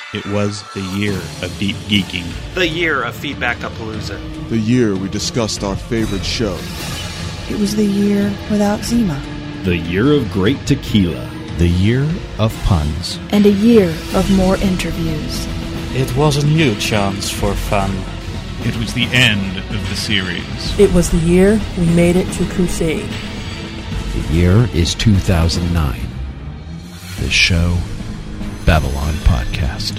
It was the year of deep geeking. The year of Feedback-A-Palooza. The year we discussed our favorite show. It was the year without Zima. The year of great tequila. The year of puns. And a year of more interviews. It was a new chance for fun. It was the end of the series. It was the year we made it to Crusade. The year is 2009. The show, Babylon Podcast.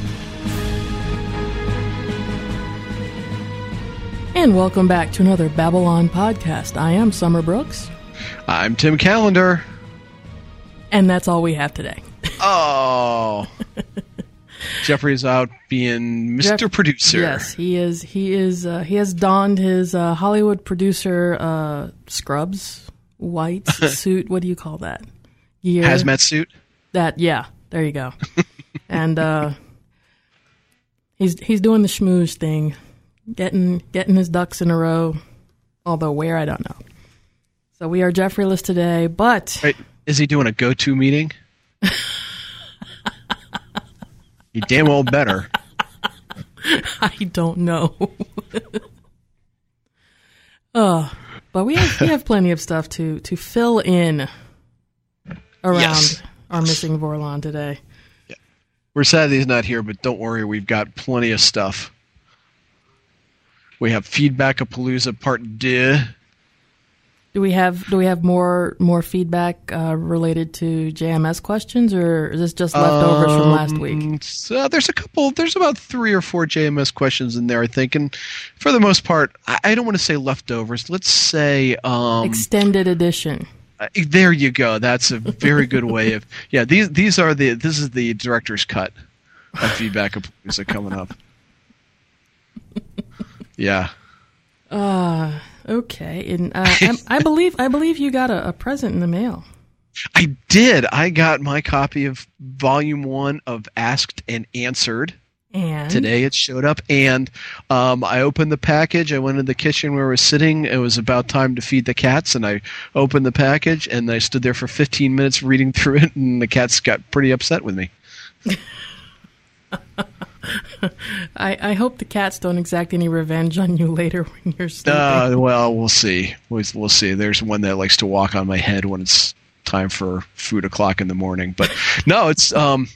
And welcome back to another Babylon Podcast. I am Summer Brooks. I'm Tim Callender. And that's all we have today. Oh. Jeffrey's out being Mr. Producer. Yes, he is. He has donned his Hollywood producer scrubs, white suit. What do you call that? Gear. Hazmat suit? Yeah. There you go. And he's doing the schmooze thing, getting his ducks in a row. Although where, I don't know. So we are Jeffrey-less today, but... Wait, is he doing a go-to meeting? He damn well better. I don't know. But we have plenty of stuff to fill in around our missing Vorlon today. Yeah. We're sad that he's not here, but don't worry, we've got plenty of stuff. We have Feedback-A-Palooza Part 2. Do we have more feedback related to JMS questions, or is this just leftovers from last week? So there's about 3 or 4 JMS questions in there, I think, and for the most part, I don't want to say leftovers. Let's say extended edition. There you go. That's a very good way of this is the director's cut of Feedback-A-Palooza coming up. Yeah. Okay, and I believe you got a present in the mail. I did. I got my copy of Volume 1 of Asked and Answered. And today it showed up, and I opened the package. I went in the kitchen where I was sitting. It was about time to feed the cats, and I opened the package, and I stood there for 15 minutes reading through it, and the cats got pretty upset with me. I hope the cats don't exact any revenge on you later when you're sleeping. Well, we'll see. We'll see. There's one that likes to walk on my head when it's time for food o'clock in the morning. But no, it's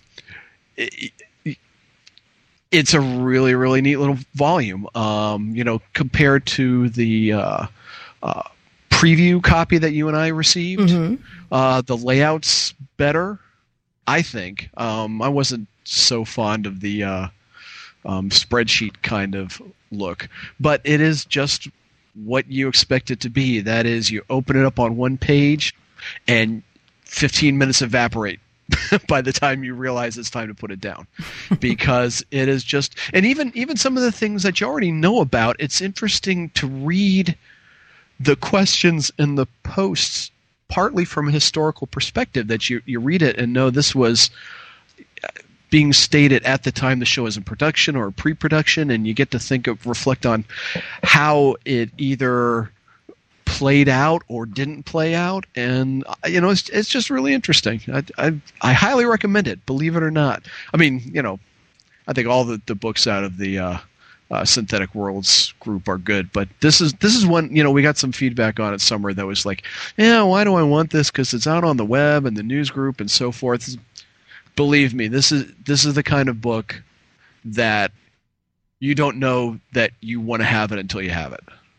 it's a really, really neat little volume. Compared to the preview copy that you and I received, the layout's better, I think. I wasn't so fond of the spreadsheet kind of look, but it is just what you expect it to be. That is, you open it up on one page and 15 minutes evaporate by the time you realize it's time to put it down, because it is just, and even some of the things that you already know about, it's interesting to read the questions in the posts partly from a historical perspective, that you read it and know this was being stated at the time the show is in production or pre-production, and you get to reflect on how it either played out or didn't play out, and it's just really interesting. I highly recommend it, believe it or not. I mean, I think all the books out of the Synthetic Worlds group are good, but this is one. We got some feedback on it summer that was like, why do I want this? Because it's out on the web and the news group and so forth. Believe me, this is the kind of book that you don't know that you want to have it until you have it.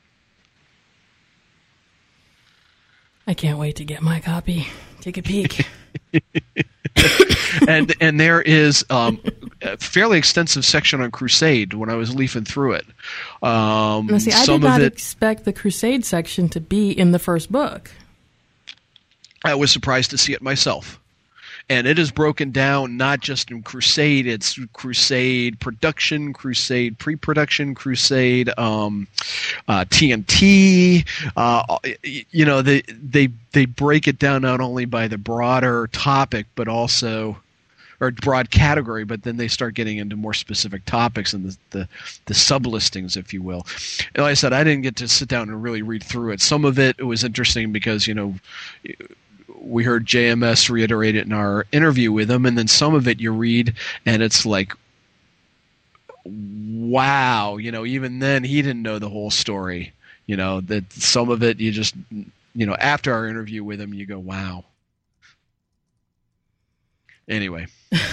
I can't wait to get my copy. Take a peek. and there is a fairly extensive section on Crusade when I was leafing through it. I did not expect the Crusade section to be in the first book. I was surprised to see it myself. And it is broken down not just in Crusade, it's Crusade production, Crusade pre-production, Crusade TNT. They break it down not only by the broader topic, but also, or broad category, but then they start getting into more specific topics and the sub-listings, if you will. And like I said, I didn't get to sit down and really read through it. Some of it was interesting because, we heard JMS reiterate it in our interview with him, and then some of it you read and it's like, wow, even then he didn't know the whole story. That some of it you just, after our interview with him, you go, wow. Anyway.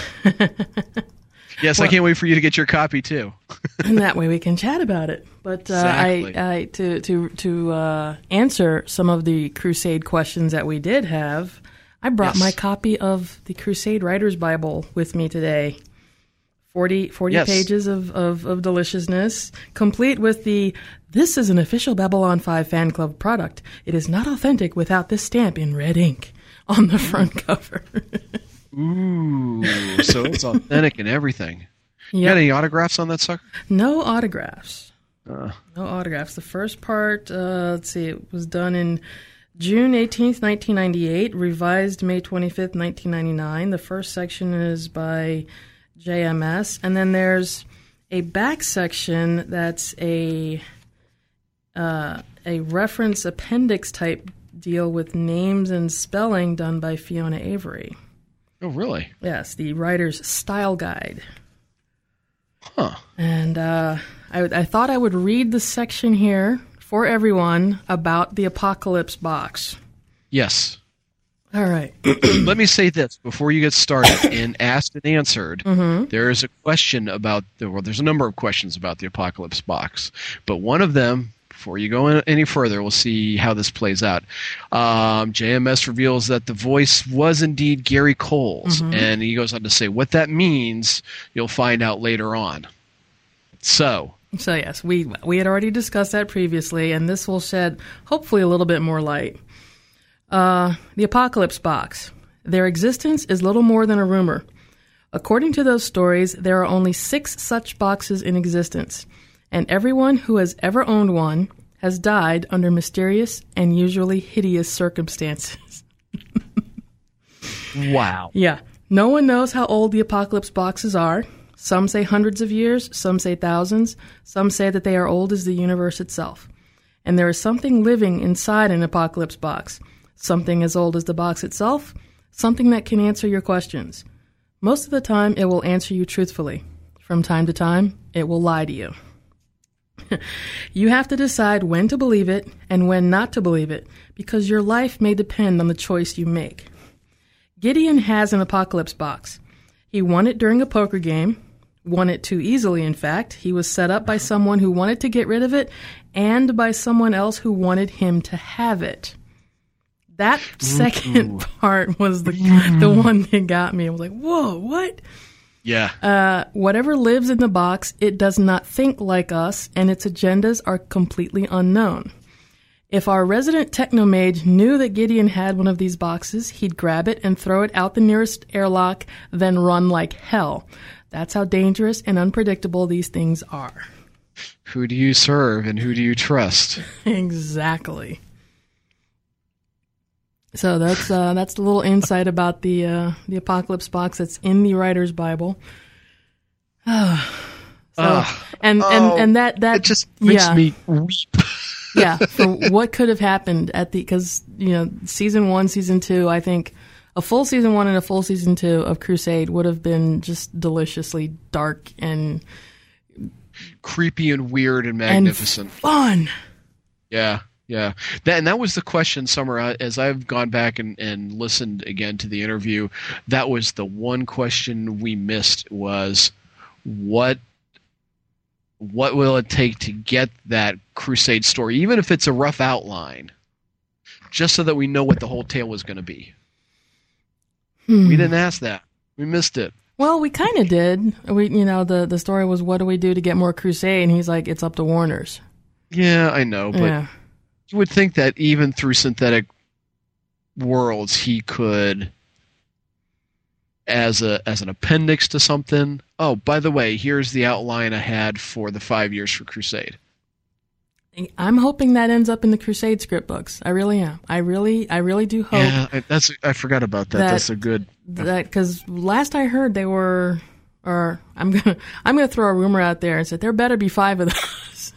Yes, well, I can't wait for you to get your copy too. And that way we can chat about it. But exactly. I to answer some of the Crusade questions that we did have, I brought my copy of the Crusade Writer's Bible with me today. 40 pages of deliciousness, complete with this is an official Babylon 5 fan club product. It is not authentic without this stamp in red ink on the front cover. Ooh, so it's authentic and everything. Yep. You got any autographs on that sucker? No autographs. No autographs. The first part, let's see, it was done in June 18th, 1998, revised May 25th, 1999. The first section is by JMS, and then there's a back section that's a reference appendix type deal with names and spelling done by Fiona Avery. Oh, really? Yes, the writer's style guide. Huh. And I thought I would read the section here for everyone about the Apocalypse box. Yes. All right. Let me say this before you get started. In Asked and Answered, there is a question about there's a number of questions about the Apocalypse box, but one of them, before you go any further, we'll see how this plays out. JMS reveals that the voice was indeed Gary Coles, and he goes on to say what that means. You'll find out later on. So yes, we had already discussed that previously, and this will shed hopefully a little bit more light. The Apocalypse box. Their existence is little more than a rumor. According to those stories, there are only 6 such boxes in existence, and everyone who has ever owned one has died under mysterious and usually hideous circumstances. Wow. Yeah. No one knows how old the Apocalypse boxes are. Some say hundreds of years, some say thousands, some say that they are old as the universe itself. And there is something living inside an Apocalypse box. Something as old as the box itself, something that can answer your questions. Most of the time, it will answer you truthfully. From time to time, it will lie to you. You have to decide when to believe it and when not to believe it, because your life may depend on the choice you make. Gideon has an Apocalypse box. He won it during a poker game, won it too easily, in fact. He was set up by someone who wanted to get rid of it and by someone else who wanted him to have it. That second part was the one that got me. I was like, whoa, what? Yeah. Whatever lives in the box, it does not think like us, and its agendas are completely unknown. If our resident technomage knew that Gideon had one of these boxes, he'd grab it and throw it out the nearest airlock, then run like hell. That's how dangerous and unpredictable these things are. Who do you serve and who do you trust? Exactly. So that's a little insight about the Apocalypse box that's in the Writer's Bible. And that it just makes me weep. Yeah, for what could have happened because season 1, season 2, I think a full season 1 and a full season 2 of Crusade would have been just deliciously dark and creepy and weird and magnificent, and fun. Yeah. Yeah, that was the question, Summer. As I've gone back and listened again to the interview, that was the one question we missed was what will it take to get that Crusade story, even if it's a rough outline, just so that we know what the whole tale was going to be. We didn't ask that. We missed it. Well, we kind of did. The story was, what do we do to get more Crusade? And he's like, it's up to Warner's. Yeah, I know, but... Yeah. You would think that even through Synthetic Worlds, he could, as an appendix to something. Oh, by the way, here's the outline I had for the 5 years for Crusade. I'm hoping that ends up in the Crusade script books. I really am. I really do hope. Yeah, I forgot about that. That's a good. Because last I heard they were, or I'm gonna throw a rumor out there and say there better be 5 of those.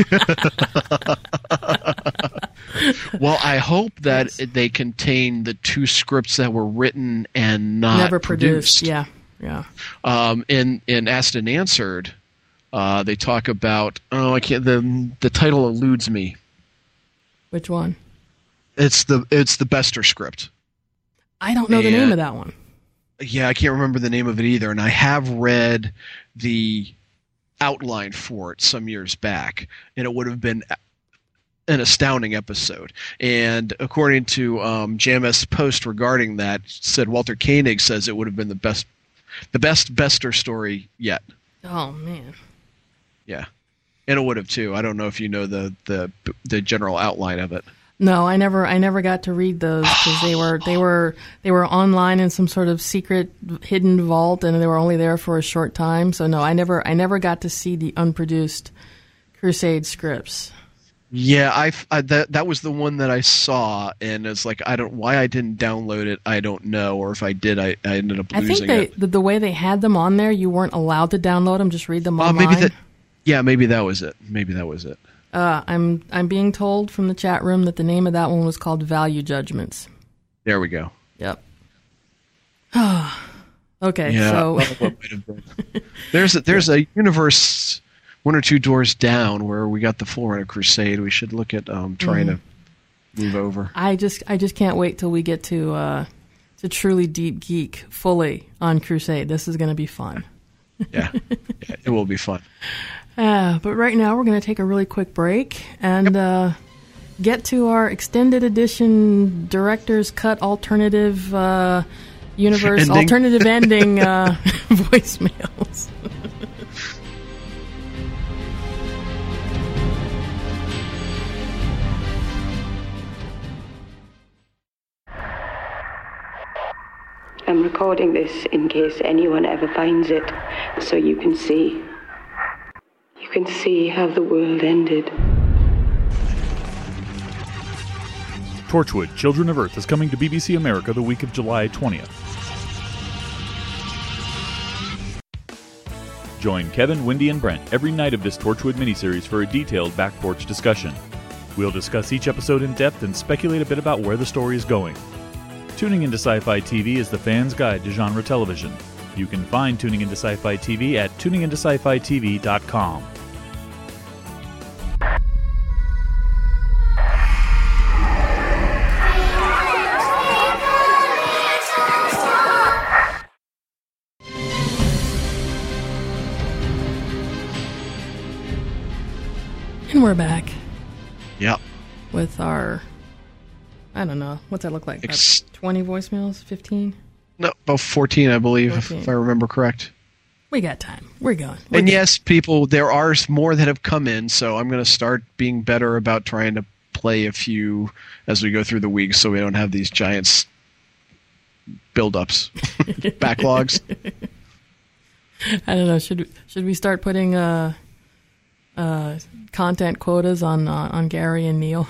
Well, I hope that they contain the 2 scripts that were written and not never produced. Yeah. In Asked and Answered, They talk about I can't. The title eludes me. Which one? It's the Bester script. I don't know the name of that one. Yeah, I can't remember the name of it either, and I have read the outline for it some years back, and it would have been an astounding episode. And according to JMS Post regarding that, said Walter Koenig says it would have been the best Bester story yet. Oh man. Yeah, and it would have too. I don't know if you know the general outline of it. No, I never got to read those because they were online in some sort of secret hidden vault, and they were only there for a short time. So no, I never got to see the unproduced Crusade scripts. Yeah, that was the one that I saw, and it's like why I didn't download it. I don't know, or if I did, I ended up losing it. I think the way they had them on there, you weren't allowed to download them. Just read them online. Maybe that was it. I'm being told from the chat room that the name of that one was called Value Judgments. There we go. Yep. Okay, yeah, so there's a universe one or two doors down where we got the Forerunner Crusade. We should look at trying to move over. I just can't wait till we get to truly deep geek fully on Crusade. This is going to be fun. Yeah, it will be fun. But right now we're going to take a really quick break and get to our extended edition director's cut alternative universe ending. Alternative ending voicemails. I'm recording this in case anyone ever finds it, so you can see. You can see how the world ended. Torchwood, Children of Earth is coming to BBC America the week of July 20th. Join Kevin, Wendy, and Brent every night of this Torchwood miniseries for a detailed back porch discussion. We'll discuss each episode in depth and speculate a bit about where the story is going. Tuning into Sci-Fi TV is the fan's guide to genre television. You can find Tuning Into Sci-Fi TV at tuningintoscifitv.com. And we're back. Yep. With our, I don't know, what's that look like? 20 voicemails? 15? No, about 14, I believe, 14. If I remember correct. We got time. We're going. Yes, people, there are more that have come in, so I'm going to start being better about trying to play a few as we go through the week so we don't have these giant build-ups, backlogs. I don't know. Should we start putting content quotas on Gary and Neil?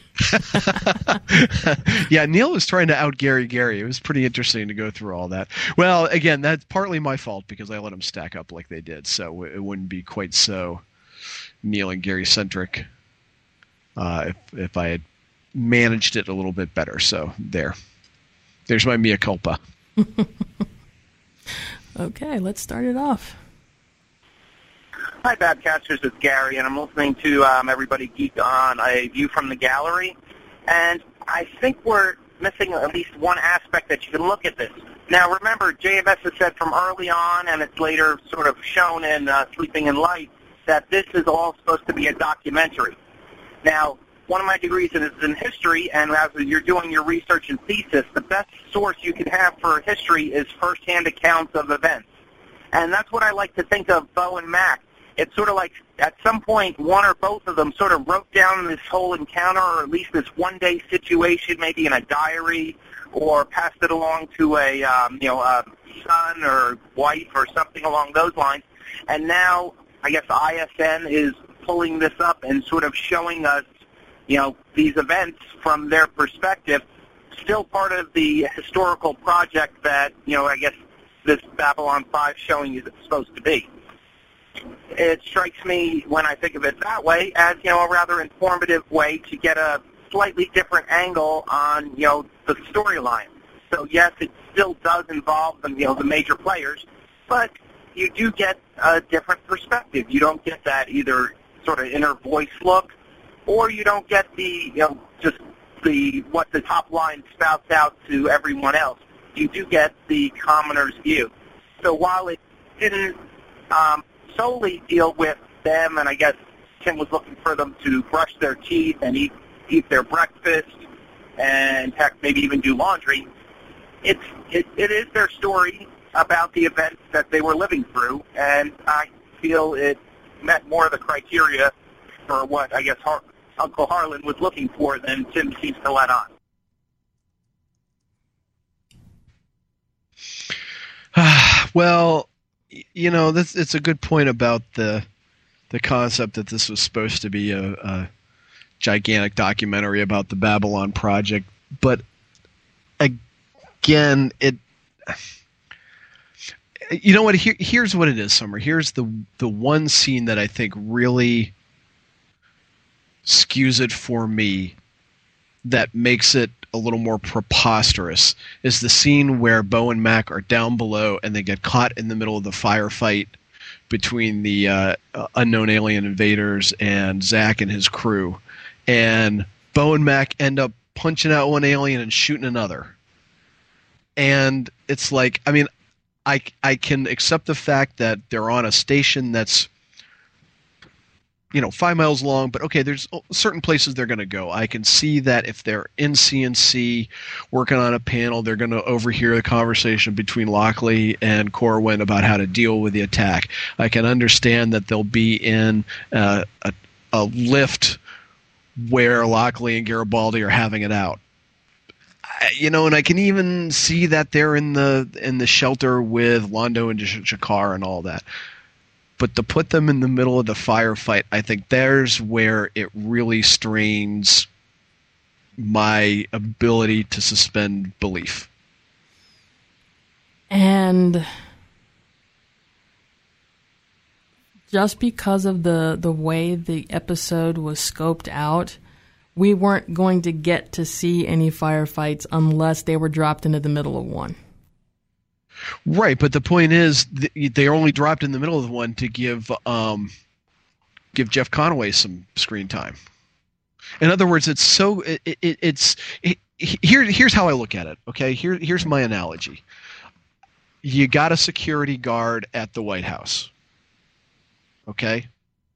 Yeah, Neil was trying to out Gary. It was pretty interesting to go through all that. Well, again, that's partly my fault because I let them stack up like they did, so it wouldn't be quite so Neil and Gary centric if I had managed it a little bit better. So there's my mea culpa. Okay, let's start it off. Hi, Babcasters. It's Gary, and I'm listening to Everybody Geek on A View from the Gallery. And I think we're missing at least one aspect that you can look at this. Now, remember, JMS has said from early on, and it's later sort of shown in Sleeping in Light, that this is all supposed to be a documentary. Now, one of my degrees is in history, and as you're doing your research and thesis, the best source you can have for history is firsthand accounts of events. And that's what I like to think of Bo and Mac. It's sort of like at some point one or both of them sort of wrote down this whole encounter, or at least this one-day situation, maybe in a diary, or passed it along to a son or wife or something along those lines. And now I guess ISN is pulling this up and sort of showing us, these events from their perspective. Still part of the historical project that I guess this Babylon 5 showing is supposed to be. It strikes me when I think of it that way as, a rather informative way to get a slightly different angle on, the storyline. So yes, it still does involve the major players, but you do get a different perspective. You don't get that either sort of inner voice look, or you don't get the, just what the top line spouts out to everyone else. You do get the commoner's view. So while it didn't solely deal with them, and I guess Tim was looking for them to brush their teeth and eat their breakfast, and heck, maybe even do laundry, it is their story about the events that they were living through, and I feel it met more of the criteria for what I guess Uncle Harlan was looking for than Tim seems to let on. Well, it's a good point about the concept that this was supposed to be a gigantic documentary about the Babylon Project, but again, you know what? Here's what it is, Summer. Here's the one scene that I think really skews it for me, that makes it a little more preposterous, is the scene where Bo and Mac are down below and they get caught in the middle of the firefight between the unknown alien invaders and Zach and his crew. And Bo and Mac end up punching out one alien and shooting another. And it's like, I mean, I can accept the fact that they're on a station that's 5 miles long, but okay, there's certain places they're going to go. I can see that if they're in CNC working on a panel, they're going to overhear the conversation between Lockley and Corwin about how to deal with the attack. I can understand that they'll be in a lift where Lockley and Garibaldi are having it out. And I can even see that they're in the shelter with Londo and Shakar and all that. But to put them in the middle of the firefight, I think there's where it really strains my ability to suspend belief. And just because of the way the episode was scoped out, we weren't going to get to see any firefights unless they were dropped into the middle of one. Right, but the point is they only dropped in the middle of the one to give Jeff Conaway some screen time. In other words, here's how I look at it. Okay, here's my analogy. You got a security guard at the White House. Okay.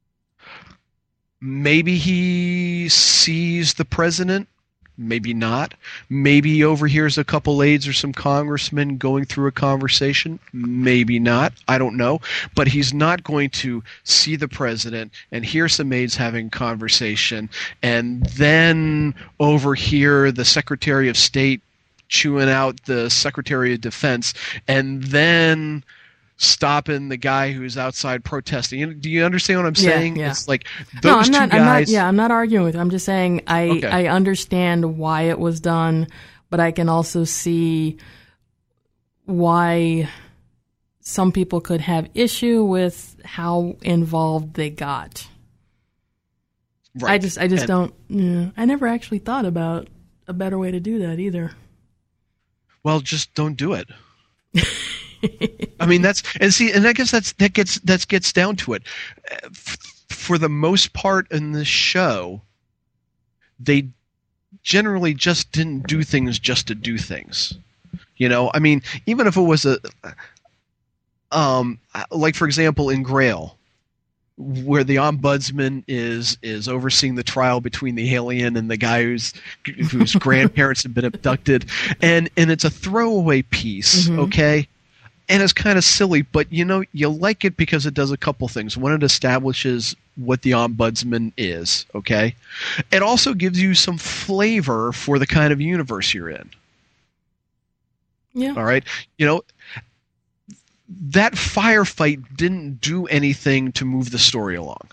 Maybe he sees the president, maybe not. Maybe he overhears a couple aides or some congressmen going through a conversation, maybe not. I don't know. But he's not going to see the president and hear some aides having conversation and then overhear the Secretary of State chewing out the Secretary of Defense and then stopping the guy who's outside protesting. Do you understand what I'm saying? Yeah. It's like those two guys. I'm not arguing with it. I'm just saying I understand why it was done, but I can also see why some people could have issue with how involved they got. Right. I just don't. I never actually thought about a better way to do that either. Well, just don't do it. I mean, I guess that gets down to it. For the most part in the show, they generally just didn't do things just to do things. I mean, even if it was like for example in Grail, where the ombudsman is overseeing the trial between the alien and the guy whose grandparents have been abducted, and it's a throwaway piece, okay? And it's kind of silly, but you like it because it does a couple things. One, it establishes what the ombudsman is, okay? It also gives you some flavor for the kind of universe you're in. Yeah. All right? That firefight didn't do anything to move the story along.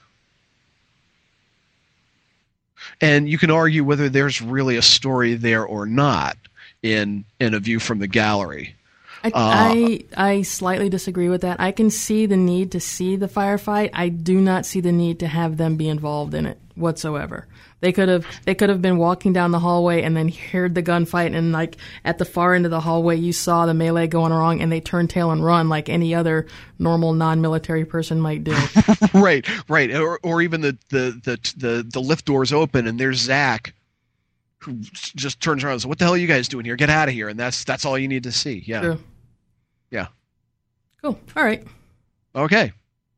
And you can argue whether there's really a story there or not in A View from the Gallery. I slightly disagree with that. I can see the need to see the firefight. I do not see the need to have them be involved in it whatsoever. They could have been walking down the hallway and then heard the gunfight, and like at the far end of the hallway you saw the melee going wrong and they turn tail and run like any other normal non-military person might do. Right. Or even the lift doors open and there's Zach, who just turns around and says, "What the hell are you guys doing here? Get out of here!" And that's all you need to see. Yeah. True. Yeah. Cool. All right. Okay.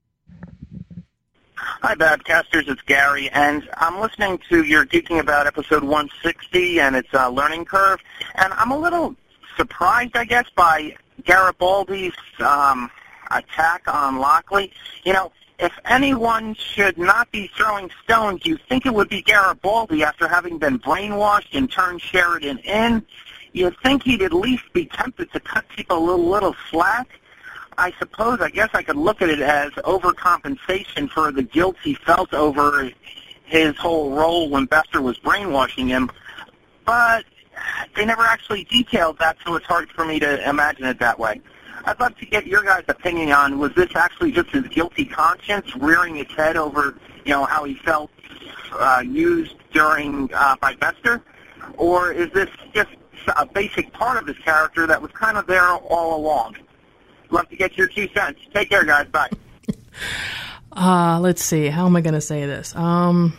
Hi, Badcasters. It's Gary, and I'm listening to your geeking about episode 160 and its learning curve, and I'm a little surprised, I guess, by Garibaldi's attack on Lockley. You know, if anyone should not be throwing stones, you think it would be Garibaldi after having been brainwashed and turned Sheridan in. You'd think he'd at least be tempted to cut people a little slack. I guess I could look at it as overcompensation for the guilt he felt over his whole role when Bester was brainwashing him. But they never actually detailed that, so it's hard for me to imagine it that way. I'd love to get your guys' opinion on, was this actually just his guilty conscience rearing its head over, how he felt used by Bester? Or is this just a basic part of his character that was kind of there all along? Love to get your 2 cents. Take care, guys. Bye. Let's see. How am I going to say this? I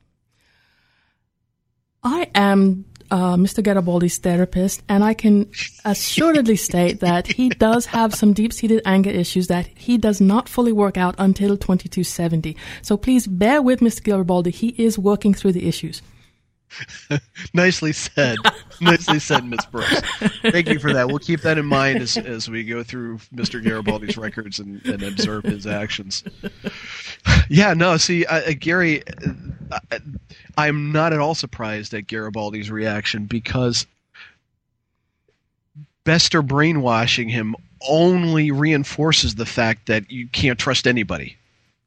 am Mr. Garibaldi's therapist, and I can assuredly state that he does have some deep-seated anger issues that he does not fully work out until 2270. So please bear with Mr. Garibaldi. He is working through the issues. Nicely said. Nicely said, Ms. Brooks. Thank you for that. We'll keep that in mind as we go through Mr. Garibaldi's records and observe his actions. Yeah, no, see, Gary, I'm not at all surprised at Garibaldi's reaction because Bester brainwashing him only reinforces the fact that you can't trust anybody.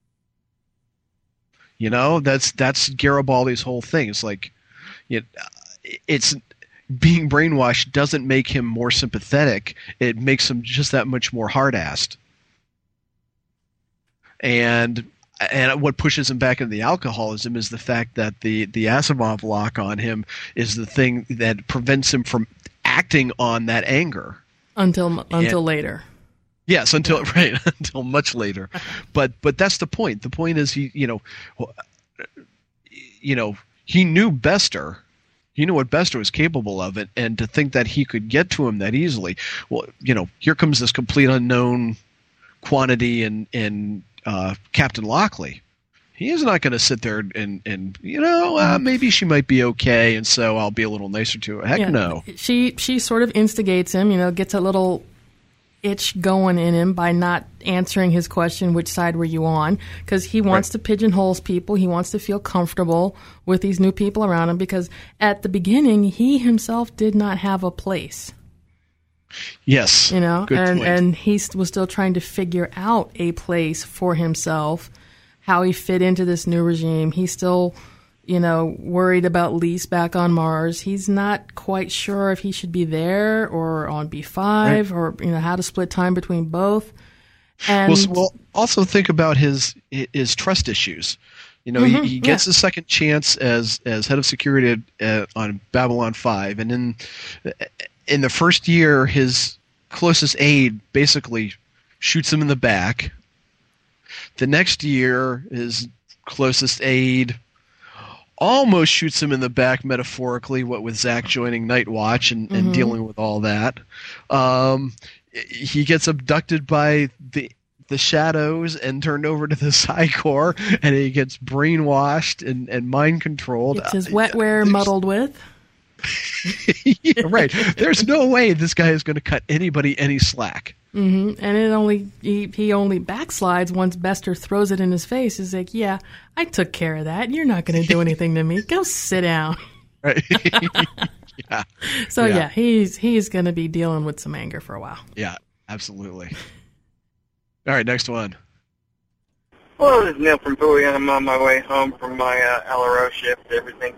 That's Garibaldi's whole thing. It's like, it's being brainwashed doesn't make him more sympathetic. It makes him just that much more hard-assed. And what pushes him back into the alcoholism is the fact that the Asimov lock on him is the thing that prevents him from acting on that anger until later. Yes, until much later. But that's the point. The point is he knew Bester. He knew what Bester was capable of, and to think that he could get to him that easily. Well, here comes this complete unknown quantity in Captain Lockley. He is not going to sit there and maybe she might be okay, and so I'll be a little nicer to her. Heck no. She sort of instigates him, gets a little itch going in him by not answering his question, which side were you on? Because he wants to pigeonhole people. He wants to feel comfortable with these new people around him because at the beginning, he himself did not have a place. Yes. Good point. And he was still trying to figure out a place for himself, how he fit into this new regime. He's still, worried about Lise back on Mars. He's not quite sure if he should be there or on B5 or, how to split time between both. And well, also think about his trust issues. He gets a second chance as head of security on Babylon 5, and in the first year, his closest aide basically shoots him in the back. The next year, his closest aide almost shoots him in the back metaphorically, what with Zach joining Night Watch and dealing with all that. He gets abducted by the shadows and turned over to the Psi Corps, and he gets brainwashed and mind controlled. It's his wetware muddled with. Yeah, right. There's no way this guy is going to cut anybody any slack. Mm-hmm. And he only backslides once Bester throws it in his face. He's like, "Yeah, I took care of that. You're not going to do anything to me. Go sit down." Right. Yeah. So yeah, he's going to be dealing with some anger for a while. Yeah, absolutely. All right, next one. Hello, this is Neil from Bowie, and I'm on my way home from my LRO shift. Everything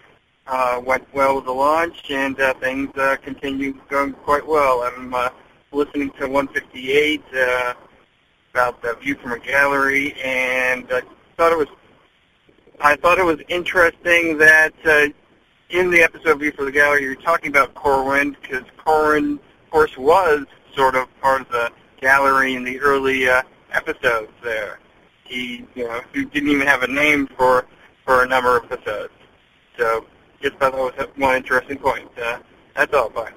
went well with the launch, and things continue going quite well. I'm listening to 158 about the View from a Gallery, and I thought it was interesting that in the episode View from the Gallery, you're talking about Corwin, because Corwin, of course, was sort of part of the gallery in the early episodes there. He didn't even have a name for a number of episodes. So just thought that was one interesting point. That's all. Bye.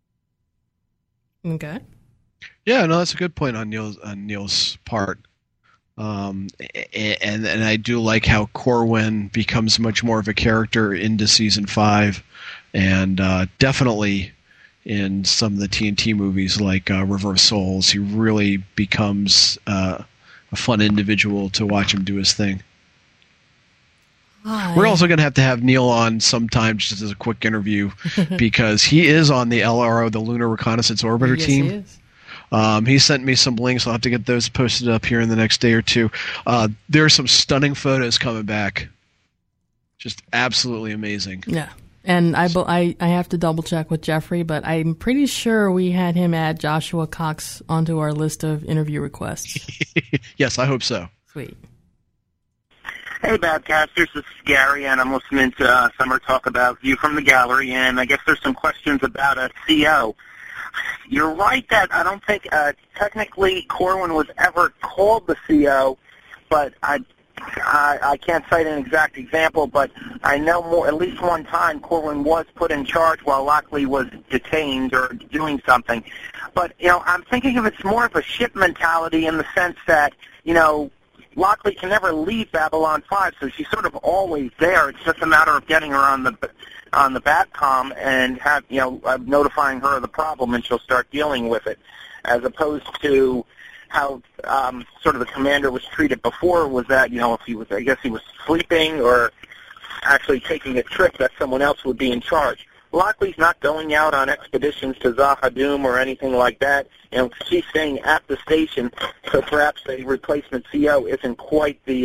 Okay. Yeah, no, that's a good point on Neil's part. And I do like how Corwin becomes much more of a character into season 5, and definitely in some of the TNT movies like Reverse Souls, he really becomes a fun individual to watch him do his thing. Hi. We're also going to have Neil on sometime just as a quick interview because he is on the LRO, the Lunar Reconnaissance Orbiter team. He is. He sent me some links. I'll have to get those posted up here in the next day or two. There are some stunning photos coming back. Just absolutely amazing. Yeah. And I have to double check with Jeffrey, but I'm pretty sure we had him add Joshua Cox onto our list of interview requests. Yes, I hope so. Sweet. Hey, Babcasters, this is Gary, and I'm listening to Summer talk about View from the Gallery, and I guess there's some questions about a CO. You're right that I don't think technically Corwin was ever called the CO, but I can't cite an exact example, but I know at least one time Corwin was put in charge while Lockley was detained or doing something. But, I'm thinking of it's more of a ship mentality in the sense that, Lockley can never leave Babylon 5, so she's sort of always there. It's just a matter of getting her on the Batcom and notifying her of the problem, and she'll start dealing with it, as opposed to how sort of the commander was treated before. Was that if he was sleeping or actually taking a trip, that someone else would be in charge. Lockley's not going out on expeditions to Zahadum or anything like that. She's staying at the station, so perhaps a replacement CO isn't quite the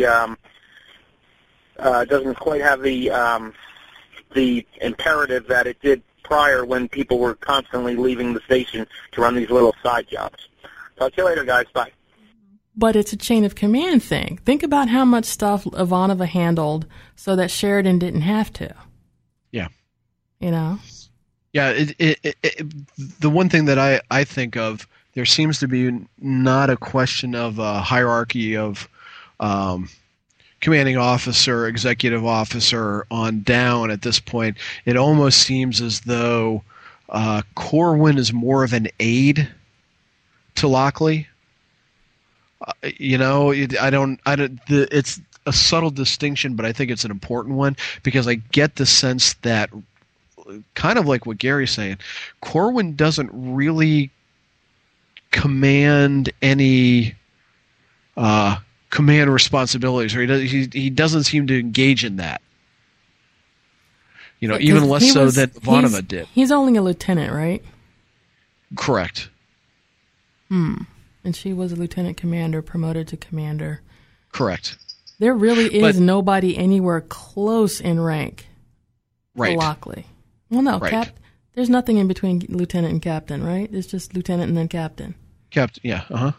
doesn't quite have the imperative that it did prior when people were constantly leaving the station to run these little side jobs. Talk to you later, guys. Bye. But it's a chain of command thing. Think about how much stuff Ivanova handled so that Sheridan didn't have to. Yeah. Yeah, the one thing that I think of, there seems to be not a question of a hierarchy of commanding officer, executive officer on down at this point. It almost seems as though Corwin is more of an aide to Lockley. It's a subtle distinction, but I think it's an important one because I get the sense that, kind of like what Gary's saying, Corwin doesn't really command any command responsibilities, or he doesn't seem to engage in that. Even less so than Ivanova did. He's only a lieutenant, right? Correct. And she was a lieutenant commander, promoted to commander. Correct. There really is nobody anywhere close in rank to Lockley. Well, no, right. There's nothing in between lieutenant and captain, right? It's just lieutenant and then captain. Captain, yeah,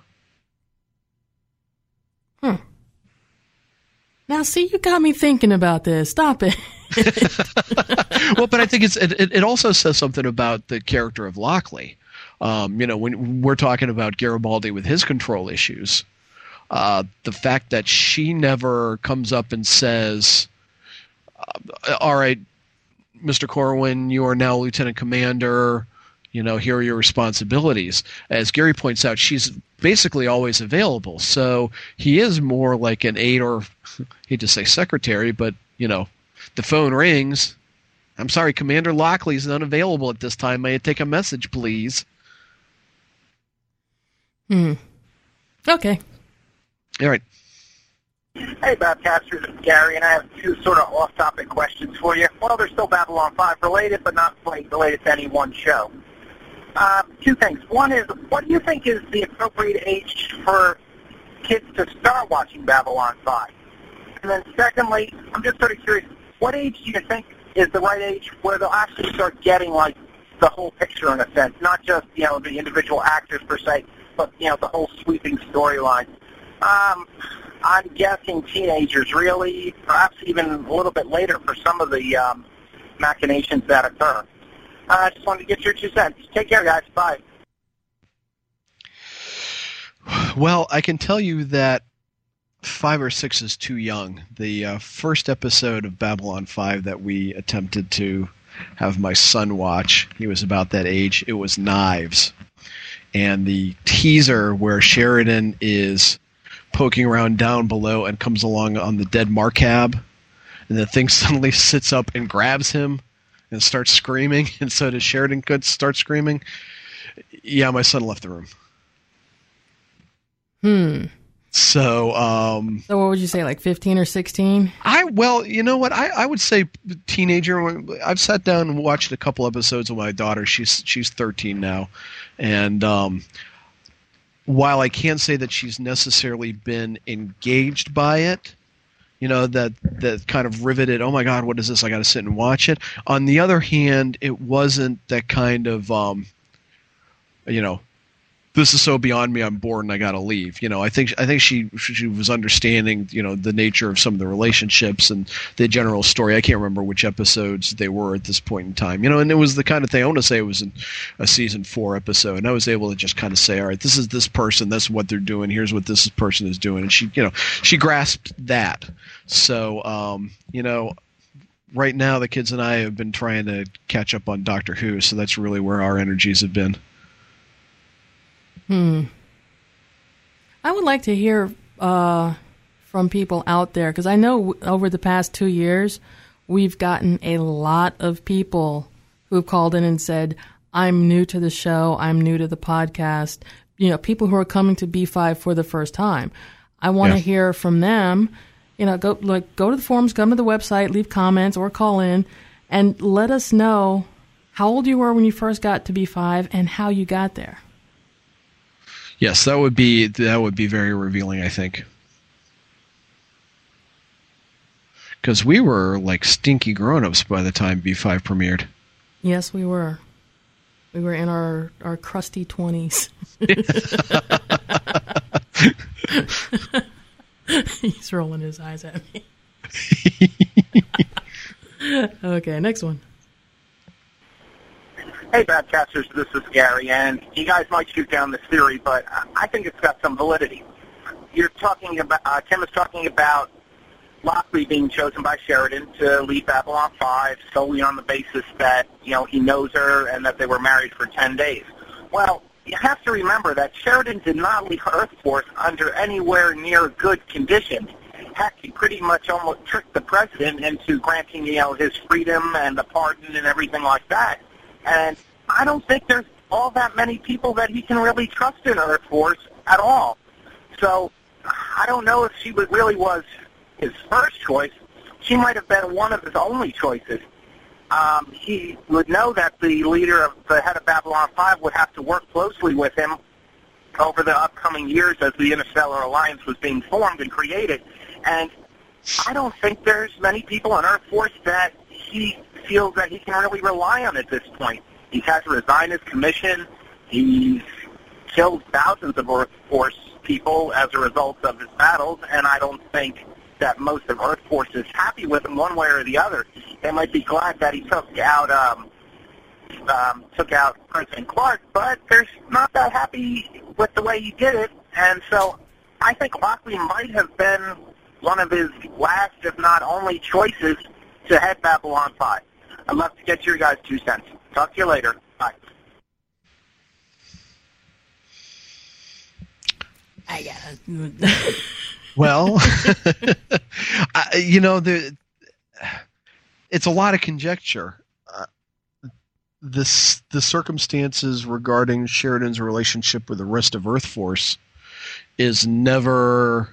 Now, see, you got me thinking about this. Stop it. Well, but I think it also says something about the character of Lockley. When we're talking about Garibaldi with his control issues, the fact that she never comes up and says, all right, Mr. Corwin, you are now lieutenant commander, here are your responsibilities. As Gary points out, she's basically always available. So he is more like an aide, or I hate to say secretary, but, the phone rings. I'm sorry, Commander Lockley is unavailable at this time. May I take a message, please? Okay. All right. Hey, Babcasters, it's Gary, and I have two sort of off-topic questions for you. Well, they're still Babylon 5 related, but not quite related to any one show. Two things. One is, what do you think is the appropriate age for kids to start watching Babylon 5? And then secondly, I'm just sort of curious, what age do you think is the right age where they'll actually start getting, the whole picture in a sense, not just, the individual actors per se, but, the whole sweeping storyline. I'm guessing teenagers, really, perhaps even a little bit later for some of the machinations that occur. I just wanted to get your 2 cents. Take care, guys. Bye. Well, I can tell you that 5 or 6 is too young. The first episode of Babylon 5 that we attempted to have my son watch, he was about that age, it was Knives. And the teaser where Sheridan is poking around down below and comes along on the dead Marcab, and the thing suddenly sits up and grabs him and starts screaming, and so does Sheridan could start screaming. Yeah, my son left the room. So what would you say, like 15 or 16? Well, you know what? I would say teenager. I've sat down and watched a couple episodes with my daughter. She's 13 now, and while I can't say that she's necessarily been engaged by it, that kind of riveted, oh my God, what is this? I got to sit and watch it. On the other hand, it wasn't that kind of, this is so beyond me, I'm bored and I got to leave. I think she was understanding, the nature of some of the relationships and the general story. I can't remember which episodes they were at this point in time, and it was the kind of thing, I want to say it was in a season 4 episode, and I was able to just kind of say, all right, this is this person, that's what they're doing, here's what this person is doing. And she grasped that. So, right now the kids and I have been trying to catch up on Doctor Who, so that's really where our energies have been. I would like to hear from people out there, because I know over the past 2 years, we've gotten a lot of people who have called in and said, I'm new to the show, I'm new to the podcast, people who are coming to B5 for the first time. I want to hear from them. Go to the forums, come to the website, leave comments or call in, and let us know how old you were when you first got to B5 and how you got there. Yes, that would be very revealing, I think. Because we were like stinky grown-ups by the time B5 premiered. Yes, we were. We were in our crusty 20s. He's rolling his eyes at me. Okay, next one. Hey, Badcasters, this is Gary, and you guys might shoot down this theory, but I think it's got some validity. You're talking about, Tim is talking about Lockley being chosen by Sheridan to lead Babylon 5 solely on the basis that, he knows her and that they were married for 10 days. Well, you have to remember that Sheridan did not leave Earth Force under anywhere near good conditions. Heck, he pretty much almost tricked the president into granting, his freedom and the pardon and everything like that. And I don't think there's all that many people that he can really trust in Earth Force at all. So I don't know if she really was his first choice. She might have been one of his only choices. He would know that the head of Babylon 5 would have to work closely with him over the upcoming years as the Interstellar Alliance was being formed and created. And I don't think there's many people on Earth Force that he feels that he can really rely on at this point. He's had to resign his commission. He's killed thousands of Earth Force people as a result of his battles, and I don't think that most of Earth Force is happy with him one way or the other. They might be glad that he took out President Clark, but they're not that happy with the way he did it, and so I think Lockley might have been one of his last, if not only, choices to head Babylon 5. I'd love to get your guys' 2 cents. Talk to you later. Bye. I got it. Well, it's a lot of conjecture. The circumstances regarding Sheridan's relationship with the rest of Earth Force is never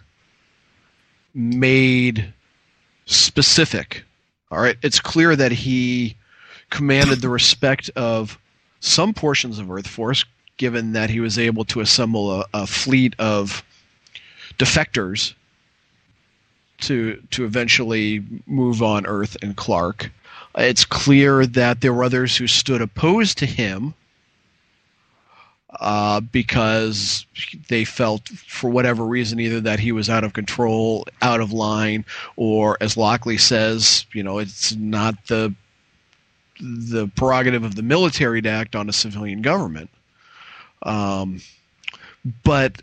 made specific. All right, it's clear that he commanded the respect of some portions of Earth Force, given that he was able to assemble a fleet of defectors to eventually move on Earth and Clark. It's clear that there were others who stood opposed to him because they felt, for whatever reason, either that he was out of control, out of line, or, as Lockley says, it's not the prerogative of the military to act on a civilian government. But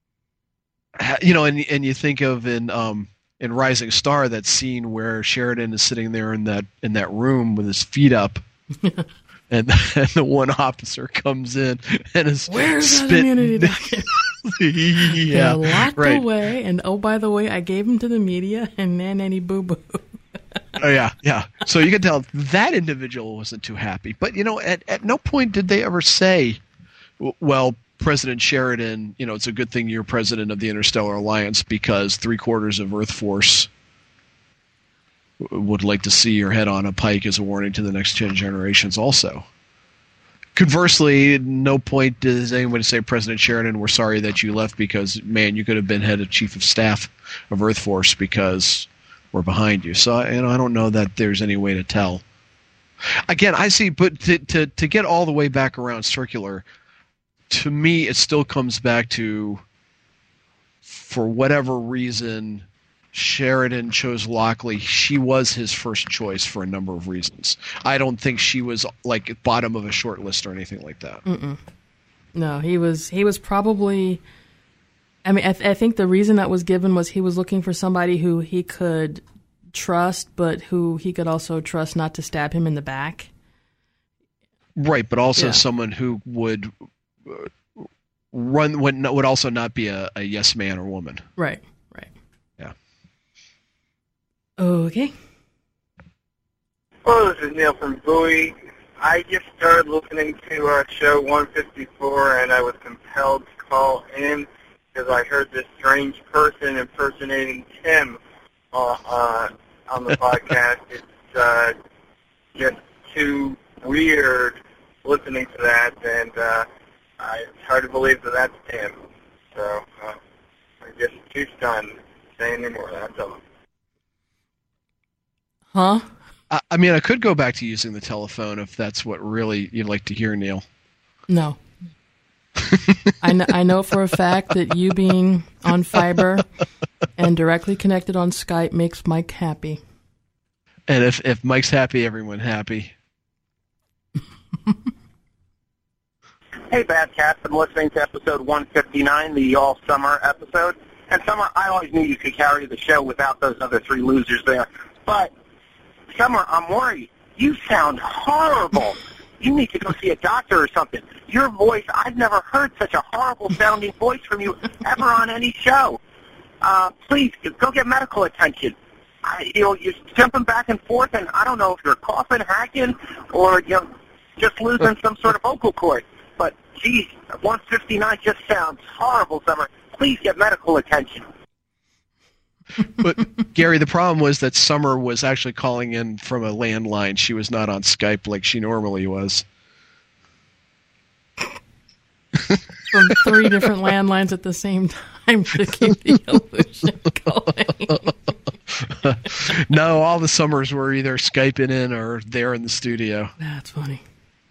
and you think of in Rising Star, that scene where Sheridan is sitting there in that room with his feet up. And the one officer comes in and is where's that immunity document? Yeah, locked right. away. And oh, by the way, I gave him to the media, and nanny boo boo. Oh yeah. So you can tell that individual wasn't too happy. But at no point did they ever say, "Well, President Sheridan, it's a good thing you're president of the Interstellar Alliance because 3/4 of Earth Force would like to see your head on a pike as a warning to the next 10 generations also." Conversely, no point does anyone say, President Sheridan, we're sorry that you left because, man, you could have been head of chief of staff of Earth Force because we're behind you. So, I don't know that there's any way to tell. Again, I see, but to get all the way back around circular, to me, it still comes back to, for whatever reason, Sheridan chose Lockley. She was his first choice for a number of reasons. I don't think she was like bottom of a short list or anything like that. Mm-mm. No, he was probably. I mean, I think the reason that was given was he was looking for somebody who he could trust, but who he could also trust not to stab him in the back. Right, but also someone who would would also not be a yes man or woman. Right. Yeah. Okay. Hello, this is Neil from Bowie. I just started listening to show 154, and I was compelled to call in because I heard this strange person impersonating Tim on the podcast. It's just too weird listening to that, and it's hard to believe that that's Tim. So I'm just too stunned to say anymore. That's all. Huh? I mean, I could go back to using the telephone if that's what really you'd like to hear, Neil. No. I know for a fact that you being on fiber and directly connected on Skype makes Mike happy. And if Mike's happy, everyone happy. Hey, Bad Cats. I'm listening to episode 159, the all-summer episode. And Summer, I always knew you could carry the show without those other three losers there. But, Summer, I'm worried. You sound horrible. You need to go see a doctor or something. Your voice, I've never heard such a horrible-sounding voice from you ever on any show. Please, go get medical attention. You're jumping back and forth, and I don't know if you're coughing, hacking, or just losing some sort of vocal cord. But, geez, 159 just sounds horrible, Summer. Please get medical attention. But, Gary, the problem was that Summer was actually calling in from a landline. She was not on Skype like she normally was. From 3 different landlines at the same time to keep the illusion going. No, all the Summers were either Skyping in or there in the studio. That's funny.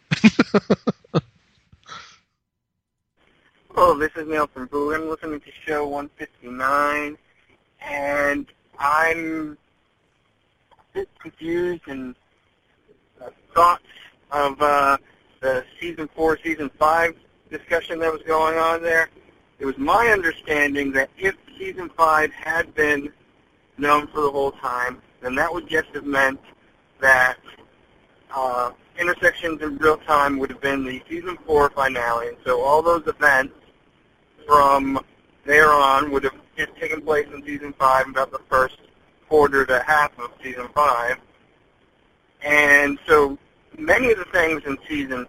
Hello, this is Neil from Boo. I'm listening to show 159, and I'm a bit confused and thoughts of the Season 4, Season 5 discussion that was going on there. It was my understanding that if Season 5 had been known for the whole time, then that would just have meant that Intersections in Real Time would have been the Season 4 finale, and so all those events from there on would have just taken place in Season 5, about the first quarter to half of Season 5. And so many of the things in Season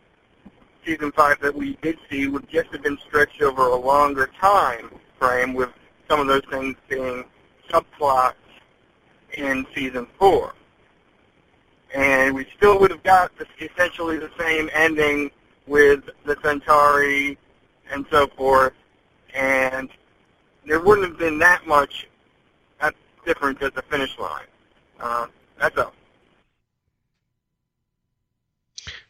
5 that we did see would just have been stretched over a longer time frame, with some of those things being subplots in Season 4. And we still would have got essentially the same ending with the Centauri and so forth, and there wouldn't have been that much difference at the finish line. That's all.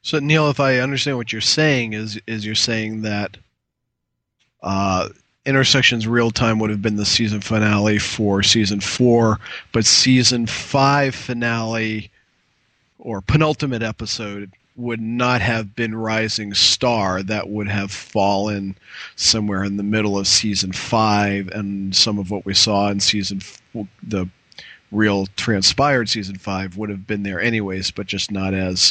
So, Neil, if I understand what you're saying, is you're saying that Intersections Real Time would have been the season finale for season 4, but season 5 finale or penultimate episode would not have been Rising Star. That would have fallen somewhere in the middle of season 5, and some of what we saw in the real transpired season 5 would have been there anyways, but just not as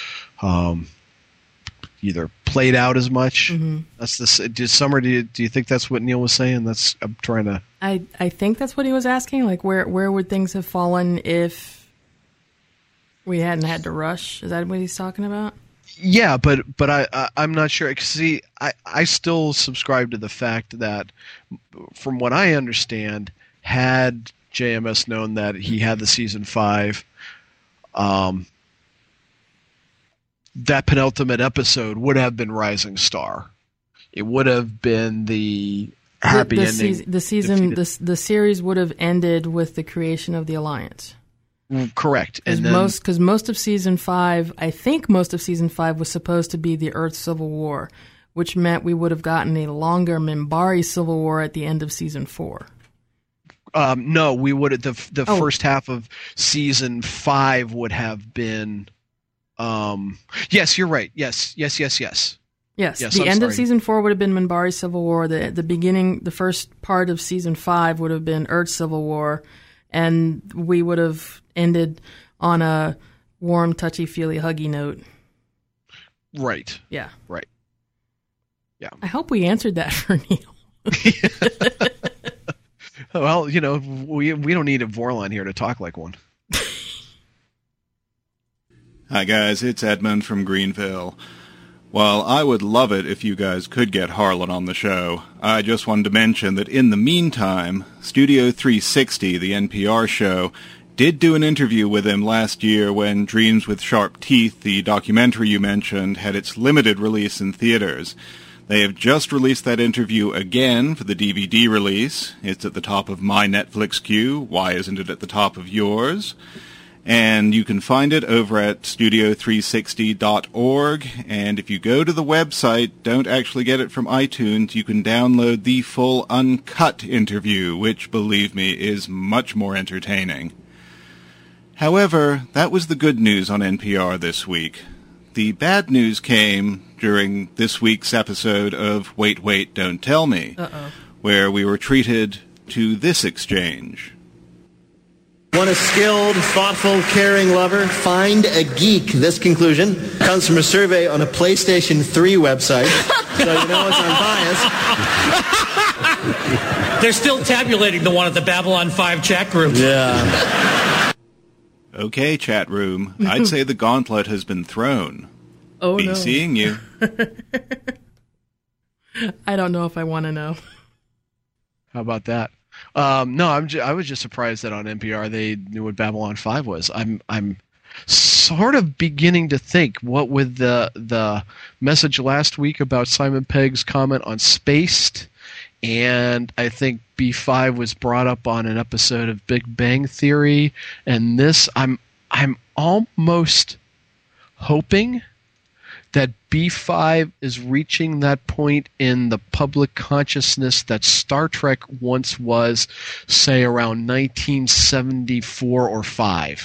either played out as much. Mm-hmm. That's the Summer. Do you think that's what Neil was saying? I'm trying to. I think that's what he was asking. Like, where would things have fallen if we hadn't had to rush? Is that what he's talking about? Yeah, but I'm not sure. See, I still subscribe to the fact that, from what I understand, had JMS known that he had the season 5, that penultimate episode would have been Rising Star. It would have been the happy ending. The series would have ended with the creation of the Alliance. Correct. Because most of season 5, I think most of season 5 was supposed to be the Earth Civil War, which meant we would have gotten a longer Minbari Civil War at the end of season 4. No, we would have the first half of season 5 would have been. Yes, you're right. Yes. Yes, the end of season 4 would have been Minbari Civil War. The first part of season 5 would have been Earth Civil War, and we would have ended on a warm, touchy-feely, huggy note. Right. Yeah. Right. Yeah. I hope we answered that for Neil. Well, we don't need a Vorlon here to talk like one. Hi guys, it's Edmund from Greenville. While I would love it if you guys could get Harlan on the show, I just wanted to mention that in the meantime, Studio 360, the NPR show, did do an interview with him last year when Dreams with Sharp Teeth, the documentary you mentioned, had its limited release in theaters. They have just released that interview again for the DVD release. It's at the top of my Netflix queue. Why isn't it at the top of yours? And you can find it over at studio360.org. And if you go to the website, don't actually get it from iTunes, you can download the full uncut interview, which, believe me, is much more entertaining. However, that was the good news on NPR this week. The bad news came during this week's episode of Wait, Wait, Don't Tell Me, where we were treated to this exchange. Want a skilled, thoughtful, caring lover? Find a geek. This conclusion comes from a survey on a PlayStation 3 website, so you know it's unbiased. They're still tabulating the one at the Babylon 5 chat room. Yeah. Okay, chat room. I'd say the gauntlet has been thrown. Oh, Be no. seeing you. I don't know if I want to know. How about that? No, I was just surprised that on NPR they knew what Babylon 5 was. I'm sort of beginning to think, what with the message last week about Simon Pegg's comment on Spaced, and I think B5 was brought up on an episode of Big Bang Theory, and this I'm almost hoping that B5 is reaching that point in the public consciousness that Star Trek once was, say, around 1974 or 5.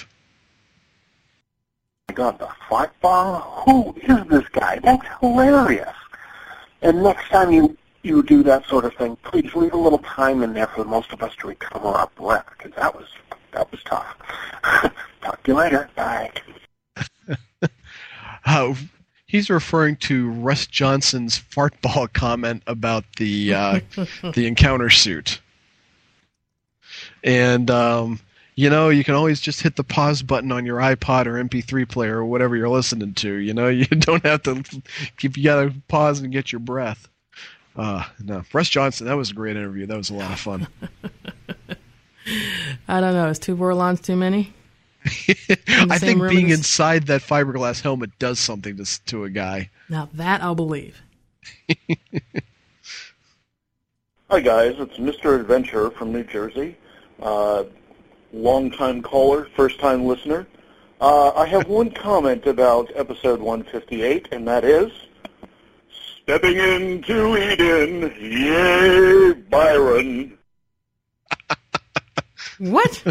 I got the fart bomb? Who is this guy? That's hilarious. And next time you do that sort of thing, please leave a little time in there for most of us to recover our breath, because that was tough. Talk to you later. Bye. He's referring to Russ Johnson's fartball comment about the encounter suit. And, you can always just hit the pause button on your iPod or MP3 player or whatever you're listening to. You don't have to you gotta pause and get your breath. No, Russ Johnson, that was a great interview. That was a lot of fun. I don't know. Is 2 Vorlons too many? I think being inside that fiberglass helmet does something to a guy. Now that I'll believe. Hi guys, it's Mr. Adventure from New Jersey. Long-time caller, first-time listener. I have one comment about episode 158, and that is, stepping into Eden, yay, Byron. What?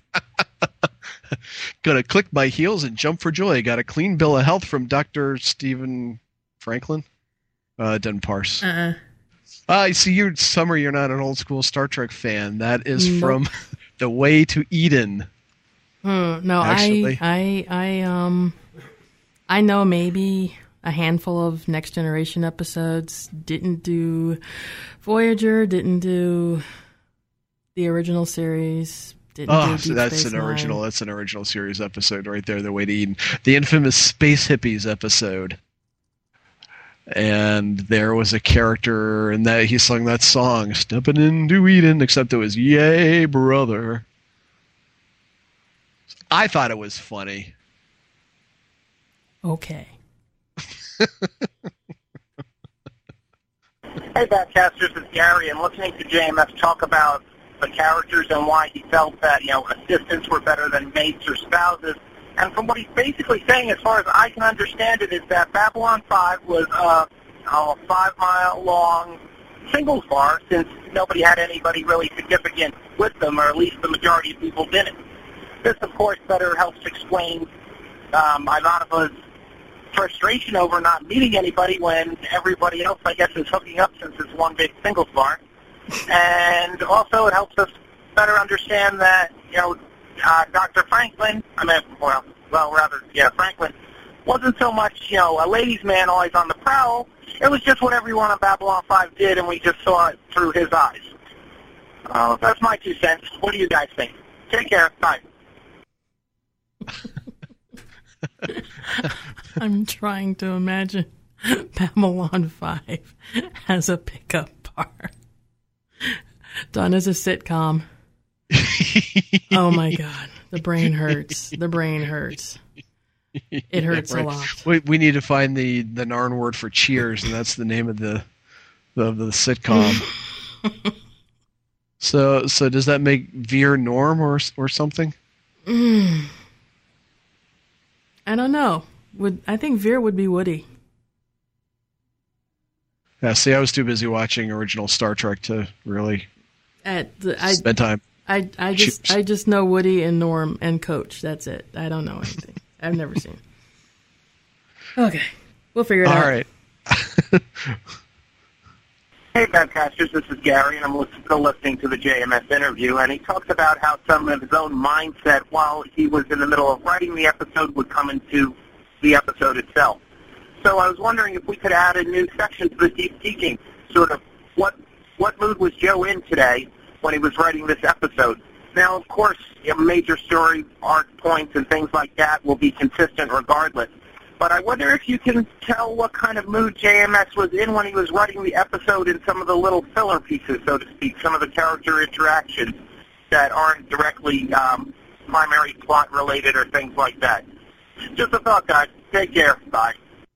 Gonna click my heels and jump for joy. Got a clean bill of health from Dr. Stephen Franklin. Doesn't parse. I see you're Summer. You're not an old school Star Trek fan. That is from The Way to Eden. No, actually. I know maybe a handful of Next Generation episodes. Didn't do Voyager. Didn't do the original series. So that's an original. That's an original series episode right there. The Way to Eden, the infamous Space Hippies episode. And there was a character, and that he sung that song, "Stepping into Eden," except it was "Yay, brother." I thought it was funny. Okay. Hey, Badcasters, it's Gary, and listening to JMS talk about the characters and why he felt that, assistants were better than mates or spouses. And from what he's basically saying, as far as I can understand it, is that Babylon 5 was a 5-mile-long singles bar, since nobody had anybody really significant with them, or at least the majority of people didn't. This, of course, better helps explain Ivanova's frustration over not meeting anybody when everybody else, I guess, is hooking up since it's one big singles bar. And also it helps us better understand that, Dr. Franklin, Franklin wasn't so much, a ladies' man always on the prowl. It was just what everyone on Babylon 5 did, and we just saw it through his eyes. That's my 2 cents. What do you guys think? Take care. Bye. I'm trying to imagine Babylon 5 as a pickup bar. Done as a sitcom. Oh my God. The brain hurts. The brain hurts. It hurts a lot. We need to find the Narn word for Cheers, and that's the name of the sitcom. So does that make Veer Norm or something? I don't know. I think Veer would be Woody. Yeah, see, I was too busy watching original Star Trek to really spend time. I just know Woody and Norm and Coach. That's it. I don't know anything. I've never seen. Okay, we'll figure it out. All right. Hey, Badcasters, this is Gary, and I'm still listening to the JMS interview, and he talks about how some of his own mindset while he was in the middle of writing the episode would come into the episode itself. So I was wondering if we could add a new section to the Deep Geeking, sort of what mood was Joe in today when he was writing this episode. Now, of course, major story, arc points, and things like that will be consistent regardless. But I wonder if you can tell what kind of mood JMS was in when he was writing the episode in some of the little filler pieces, so to speak, some of the character interactions that aren't directly primary plot related or things like that. Just a thought, guys. Take care. Bye.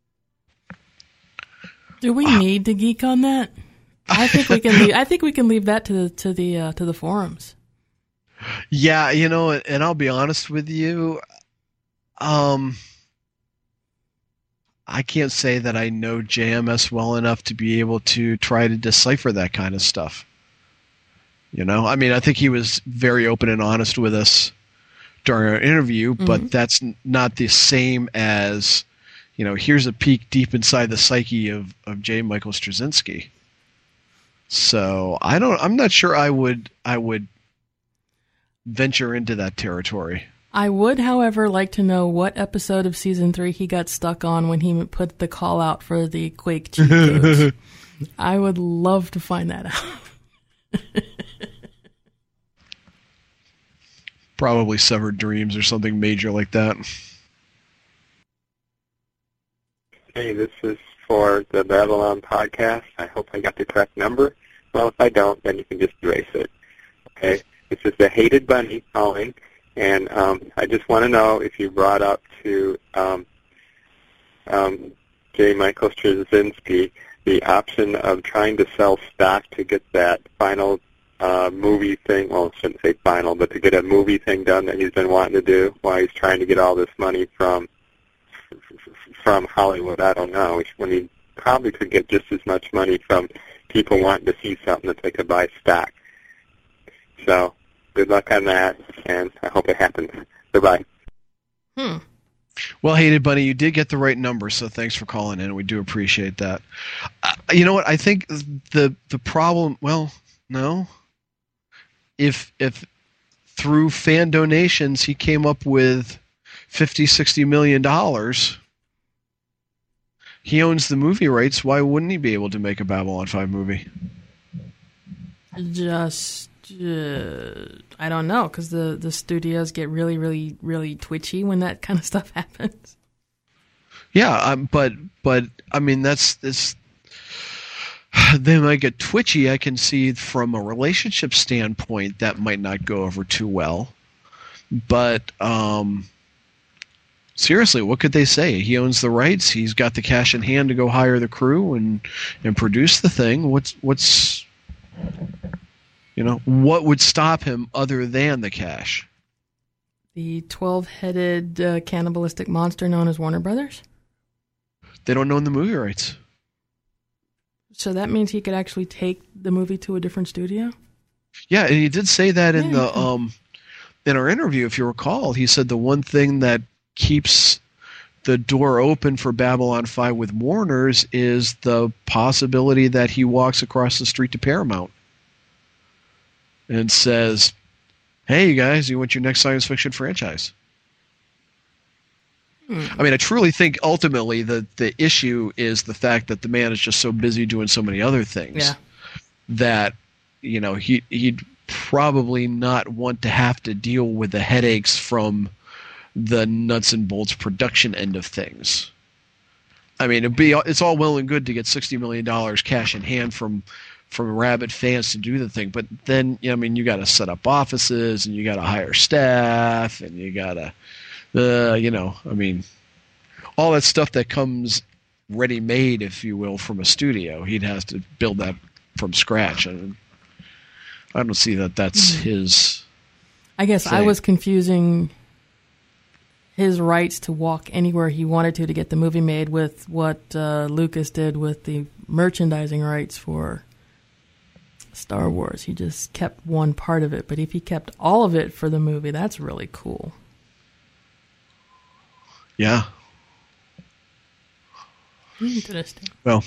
Do we need to geek on that? I think we can leave. I think we can leave that to the forums. Yeah, and I'll be honest with you. I can't say that I know JMS well enough to be able to try to decipher that kind of stuff. I mean, I think he was very open and honest with us during our interview, but that's not the same as, here's a peek deep inside the psyche of J. Michael Straczynski. So I'm not sure I would venture into that territory. I would, however, like to know what episode of Season 3 he got stuck on when he put the call out for the Quake cheat codes. I would love to find that out. Probably Severed Dreams or something major like that. Hey, this is for the Babylon podcast. I hope I got the correct number. Well, if I don't, then you can just erase it. Okay? This is the Hated Bunny calling. And I just want to know if you brought up to J. Michael Straczynski the option of trying to sell stock to get that final movie thing. Well, I shouldn't say final, but to get a movie thing done that he's been wanting to do while he's trying to get all this money from Hollywood. I don't know. When he probably could get just as much money from people wanting to see something that they could buy stock. So, good luck on that, and I hope it happens. Goodbye. Well, Hated Bunny, you did get the right number, so thanks for calling in. We do appreciate that. You know what? I think the problem. Well, no. If through fan donations he came up with $50-60 million, he owns the movie rights. Why wouldn't he be able to make a Babylon 5 movie? Just. I don't know, because the studios get really, really, really twitchy when that kind of stuff happens. Yeah, but I mean that's they might get twitchy. I can see from a relationship standpoint that might not go over too well. But seriously, what could they say? He owns the rights. He's got the cash in hand to go hire the crew and produce the thing. What's what would stop him other than the cash? The 12-headed cannibalistic monster known as Warner Brothers? They don't own the movie rights. So that means he could actually take the movie to a different studio? Yeah, and he did say that in in our interview, if you recall. He said the one thing that keeps the door open for Babylon 5 with Warner's is the possibility that he walks across the street to Paramount and says, hey, you guys, you want your next science fiction franchise? I mean, I truly think ultimately the issue is the fact that the man is just so busy doing so many other things that, he'd probably not want to have to deal with the headaches from the nuts and bolts production end of things. I mean, it's all well and good to get $60 million cash in hand from rabid fans to do the thing, but then you got to set up offices and you got to hire staff and you got to all that stuff that comes ready-made, if you will, from a studio. He'd have to build that from scratch, and I don't see that that's his I guess thing. I was confusing his rights to walk anywhere he wanted to get the movie made with what Lucas did with the merchandising rights for Star Wars. He just kept one part of it, but if he kept all of it for the movie, that's really cool. Yeah. Interesting. Well,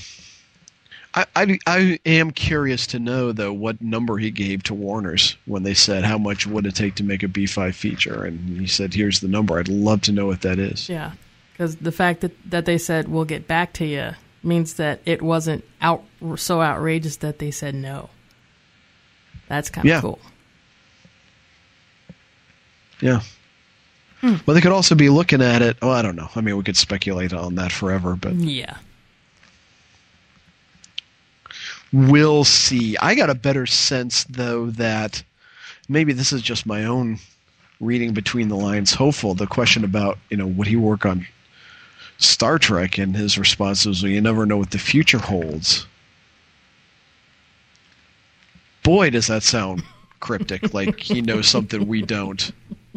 I am curious to know, though, what number he gave to Warner's when they said how much would it take to make a B5 feature, and he said, here's the number. I'd love to know what that is. Yeah, because the fact that they said, we'll get back to you, means that it wasn't so outrageous that they said no. That's kind of cool. Yeah. Well, they could also be looking at it. Oh, I don't know. I mean, we could speculate on that forever, but yeah, we'll see. I got a better sense, though, that maybe this is just my own reading between the lines. Hopeful. The question about would he work on Star Trek, and his response was, "Well, you never know what the future holds." Boy, does that sound cryptic, like he knows something we don't.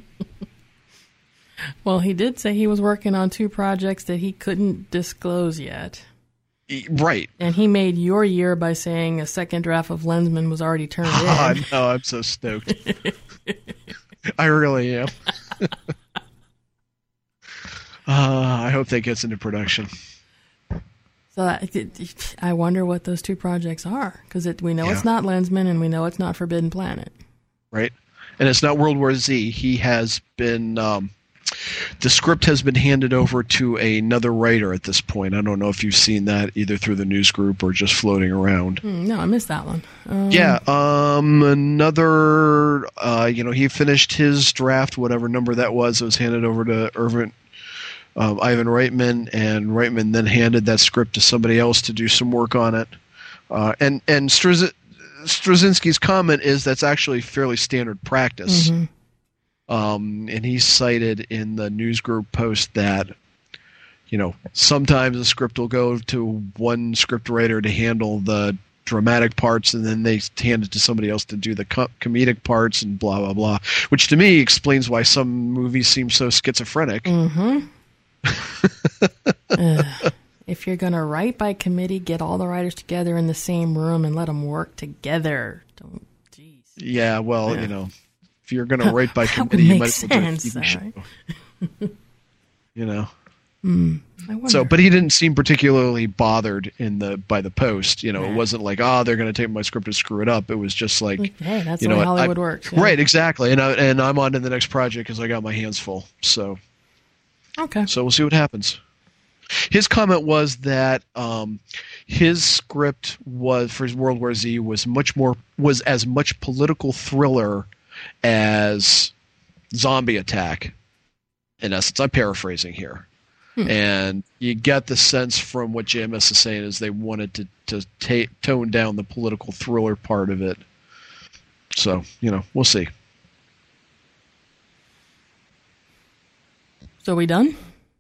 Well, he did say he was working on 2 projects that he couldn't disclose yet. Right. And he made your year by saying a second draft of Lensman was already turned in. Oh, no, I'm so stoked. I really am. I hope that gets into production. So I wonder what those 2 projects are, because we know it's not Lensman and we know it's not Forbidden Planet. Right. And it's not World War Z. He has been... the script has been handed over to another writer at this point. I don't know if you've seen that either through the news group or just floating around. No, I missed that one. Another, he finished his draft, whatever number that was. It was handed over to Ivan Reitman, and Reitman then handed that script to somebody else to do some work on it. And Straczynski's comment is that's actually fairly standard practice. Mm-hmm. And he cited in the news group post that, sometimes a script will go to one script writer to handle the dramatic parts, and then they hand it to somebody else to do the comedic parts and blah, blah, blah, which to me explains why some movies seem so schizophrenic. Mm-hmm. If you're going to write by committee, get all the writers together in the same room and let them work together. Yeah, well, if you're going to write by committee, you might as well do a TV show. So, but he didn't seem particularly bothered by the post. It wasn't like, they're going to take my script and screw it up. It was just like, hey, that's the way Hollywood works. Yeah. Right, exactly. And I'm on to the next project because I got my hands full. So, okay. So we'll see what happens. His comment was that his script for World War Z was as much political thriller as Zombie Attack. In essence, I'm paraphrasing here. And you get the sense from what JMS is saying is they wanted to tone down the political thriller part of it. So, we'll see. So we done?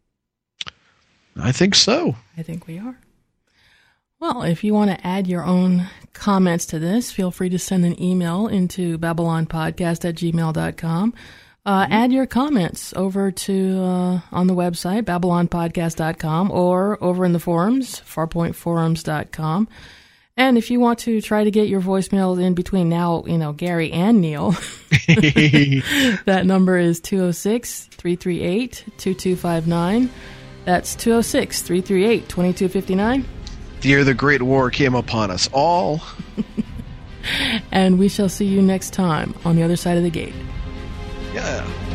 I think so. I think we are. Well, if you want to add your own comments to this, feel free to send an email into babylonpodcast@gmail.com. Add your comments over to on the website, babylonpodcast.com, or over in the forums, farpointforums.com. And if you want to try to get your voicemails in between now, Gary and Neil, that number is 206-338-2259. That's 206-338-2259. The year the Great War came upon us all. And we shall see you next time on the other side of the gate. Yeah.